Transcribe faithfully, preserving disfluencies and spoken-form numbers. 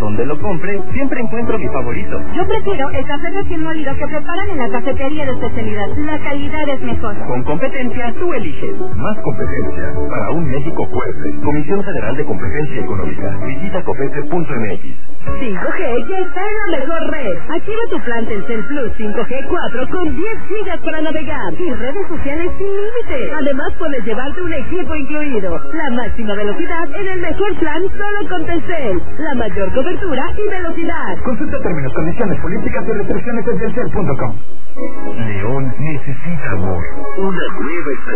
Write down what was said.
donde lo compre, siempre encuentro mi favorito. Yo prefiero el café recién molido que preparan en la cafetería de especialidad. La calidad es mejor. Con competencia, tú eliges. Más competencia para un México fuerte. Comisión Federal de Competencia Económica. Visita copete punto m x. cinco G ya está en la mejor red. Activa tu plan Telcel Plus cinco G cuatro con diez gigas para navegar y redes sociales sin límite. Además puedes llevarte un equipo incluido. La máxima velocidad en el mejor plan solo con Telcel. La mayor cobertura y velocidad. Consulta términos, condiciones, políticas y restricciones en telcel punto com. León necesita amor. Una nueva